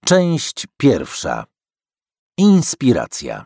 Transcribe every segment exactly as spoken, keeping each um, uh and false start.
Część pierwsza. Inspiracja.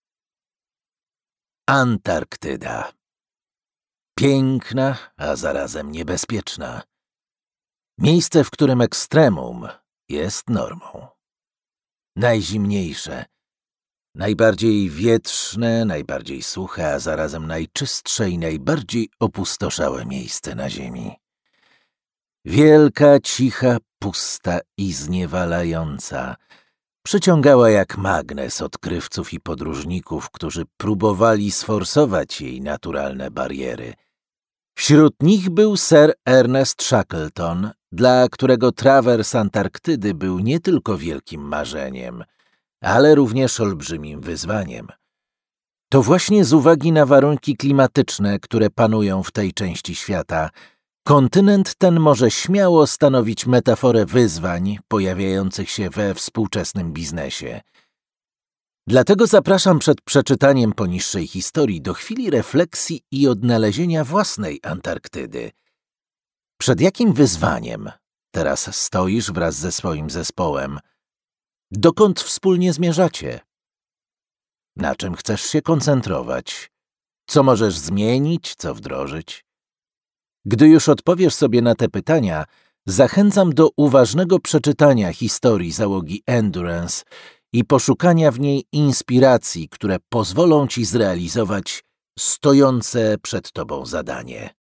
Antarktyda. Piękna, a zarazem niebezpieczna. Miejsce, w którym ekstremum jest normą. Najzimniejsze, najbardziej wietrzne, najbardziej suche, a zarazem najczystsze i najbardziej opustoszałe miejsce na Ziemi. Wielka, cicha, pusta i zniewalająca. Przyciągała jak magnes odkrywców i podróżników, którzy próbowali sforsować jej naturalne bariery. Wśród nich był Sir Ernest Shackleton, dla którego trawers Antarktydy był nie tylko wielkim marzeniem, ale również olbrzymim wyzwaniem. To właśnie z uwagi na warunki klimatyczne, które panują w tej części świata, kontynent ten może śmiało stanowić metaforę wyzwań pojawiających się we współczesnym biznesie. Dlatego zapraszam przed przeczytaniem poniższej historii do chwili refleksji i odnalezienia własnej Antarktydy. Przed jakim wyzwaniem teraz stoisz wraz ze swoim zespołem? Dokąd wspólnie zmierzacie? Na czym chcesz się koncentrować? Co możesz zmienić, co wdrożyć? Gdy już odpowiesz sobie na te pytania, zachęcam do uważnego przeczytania historii załogi Endurance i poszukania w niej inspiracji, które pozwolą ci zrealizować stojące przed tobą zadanie.